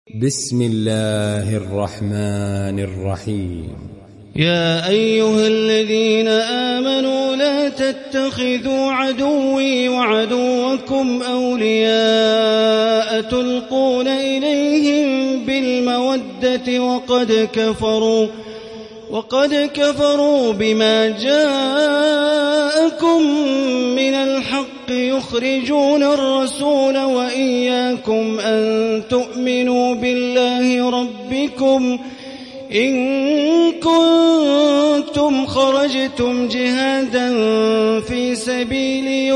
بسم الله الرحمن الرحيم. يا أيها الذين آمنوا لا تتخذوا عدوي وعدوكم أولياء تلقون إليهم بالمودة وقد كفروا بما جاءكم من الحق يخرجون الرسول وإياكم أن تؤمنوا بالله ربكم إن كنتم خرجتم جهادا في سبيلي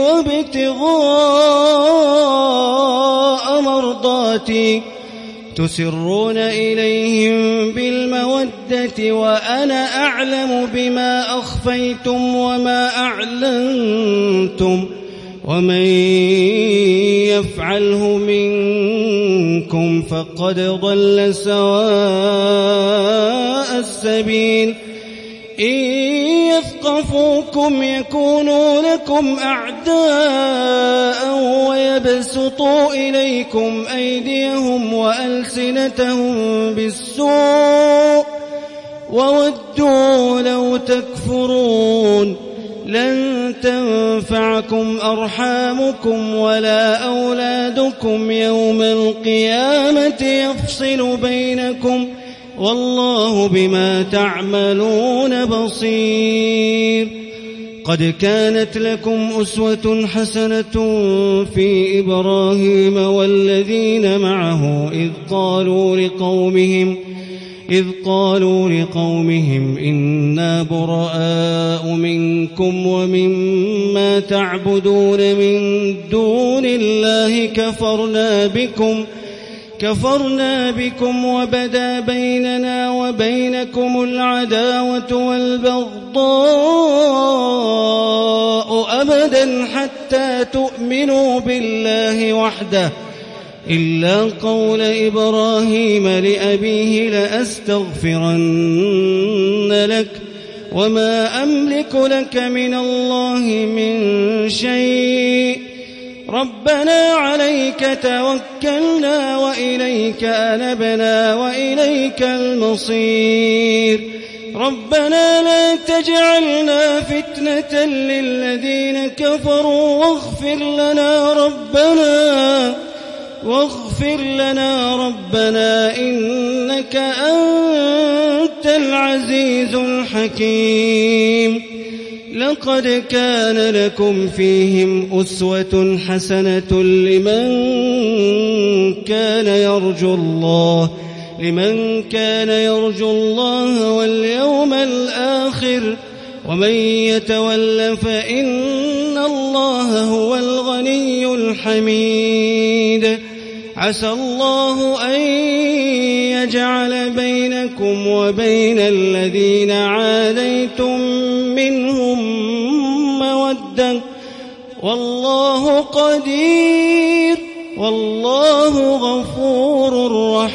وابتغاء مرضاتي تسرون إليهم بالمودة وأنا أعلم بما أخفيتم وما أعلنتم ومن يفعله منكم فقد ضل سواء السبيل إن يثقفوكم يكونوا لكم أعداء ويبسطوا إليكم أيديهم وألسنتهم بالسوء وودوا لو تكفرون لن تنفعكم أرحامكم ولا أولادكم يوم القيامة يفصل بينكم والله بما تعملون بصير. قد كانت لكم أسوة حسنة في إبراهيم والذين معه إذ قالوا لقومهم إنا براء منكم ومما تعبدون من دون الله كفرنا بكم وبدا بيننا وبينكم العداوة والبغضاء أبدا حتى تؤمنوا بالله وحده إلا قول إبراهيم لأبيه لأستغفرن لك وما أملك لك من الله من شيء ربنا عليك توكلنا وإليك أنبنا وإليك المصير ربنا لا تجعلنا فتنة للذين كفروا واغفر لنا ربنا إنك أنت العزيز الحكيم. لقد كان لكم فيهم أسوة حسنة لمن كان يرجو الله واليوم الآخر ومن يتول فإن الله هو الغني الحميد. عسى الله أن يجعل بينكم وبين الذين عاديتم منهم مودة والله قدير والله غفور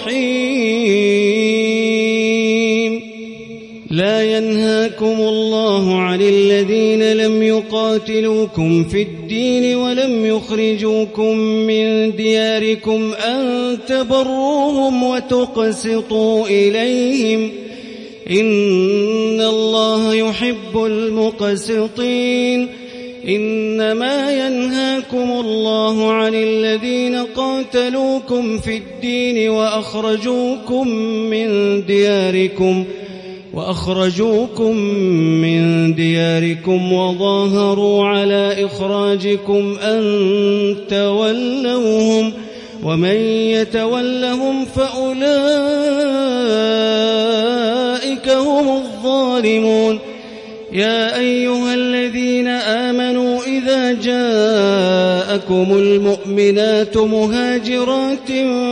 رحيم. لا ينهاكم الله عن الذين لم يقاتلوكم في الدين ولم يخرجوكم من دياركم أن تبروهم وتقسطوا إليهم إن الله يحب المقسطين. إنما ينهاكم الله عن الذين قاتلوكم في الدين وأخرجوكم من دياركم وظاهروا على إخراجكم أن تولوهم ومن يتولهم فأولئك هم الظالمون. يا أيها الذين آمنوا إذا جاءكم المؤمنات مهاجرات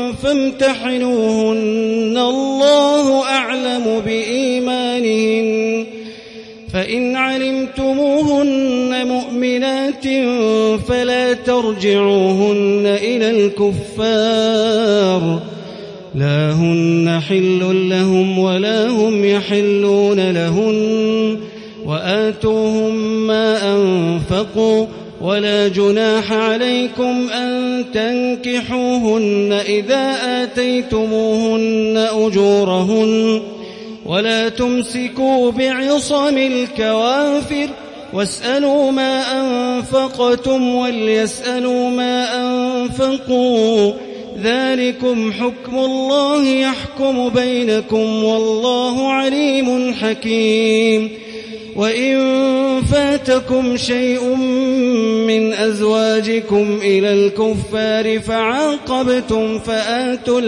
فامتحنوهن الله أعلم بإيمانهن فإن علمتموهن مؤمنات فلا ترجعوهن إلى الكفار لا هن حل لهم ولا هم يحلون لهن وآتوهم ما أنفقوا ولا جناح عليكم أن تنكحوهن إذا آتيتموهن أجورهن ولا تمسكوا بعصم الكوافر واسألوا ما أنفقتم وليسألوا ما أنفقوا ذلكم حكم الله يحكم بينكم والله عليم حكيم. وإن فاتكم شيء من أزواجكم إلى الكفار فعاقبتم فآتوا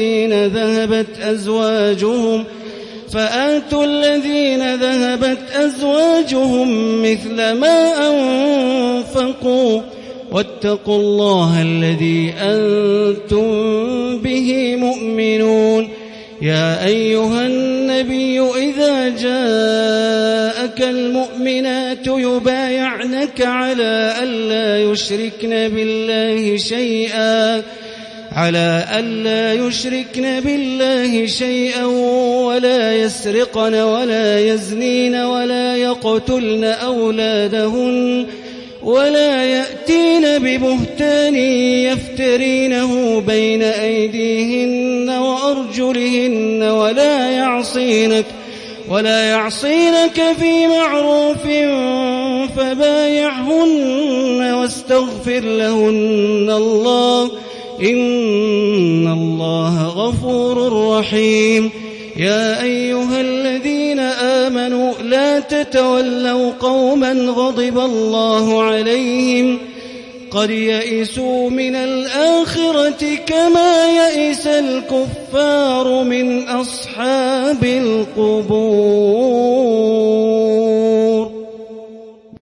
الذين ذهبت أزواجهم مثل ما أنفقوا واتقوا الله الذي أنتم به مؤمنون. يا أيها النبي إذا جاءك المؤمنات يبايعنك على ألا يشركن بالله شيئا ولا يسرقن ولا يزنين ولا يقتلن أولادهن ولا يأتين ببهتان يفترينه بين أيديهن وأرجلهن ولا يعصينك في معروف فبايعهن واستغفر لهن الله إن الله غفور رحيم. يا أيها الذين آمنوا لا تتولوا قوما غضب الله عليهم قد يئسوا من الآخرة كما يئس الكفار من أصحاب القبور.